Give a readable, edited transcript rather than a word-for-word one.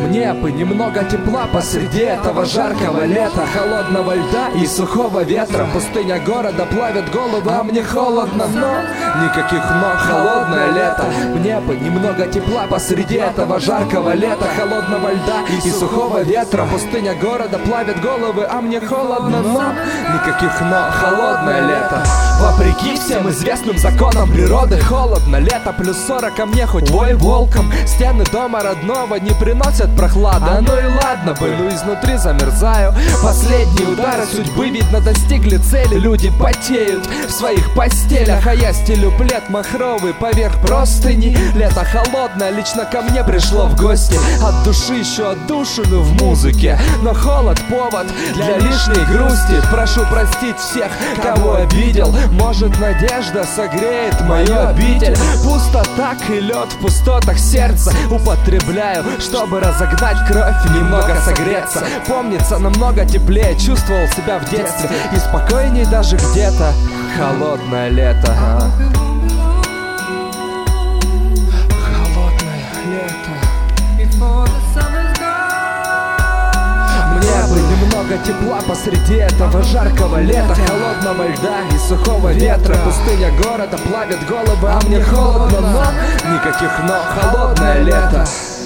Мне бы немного тепла посреди этого жаркого лета, холодного льда и сухого ветра. Пустыня города плавит головы, а мне холодно, но никаких но. Холодное лето. Мне бы немного тепла посреди этого жаркого лета, холодного льда и сухого ветра. Пустыня города плавит головы, а мне холодно, но никаких но. Холодное лето. Вопреки всем известным законам природы, холодно лето, плюс 40, а мне хоть вой волком. Стены дома родного не приносят прохлады, ну и ладно бы, но изнутри замерзаю. Последние удары судьбы, видно, достигли цели. Люди потеют в своих постелях, а я стелю плед махровый поверх простыни. Лето холодное лично ко мне пришло в гости. От души ищу отдушину в музыке, но холод повод для лишней грусти. Прошу простить всех, кого обидел. Может, надежда согреет мою обитель. Пусто так и лед в пустотах сердца употребляю, чтобы разогнать кровь, немного согреться. Помнится, намного теплее чувствовал себя в детстве, и спокойней даже где-то. Холодное лето. Холодное лето. Мне бы немного тепла посреди этого жаркого лета, холодного льда и сухого ветра. Пустыня города плавит головы, а мне холодно, но никаких но. Холодное лето.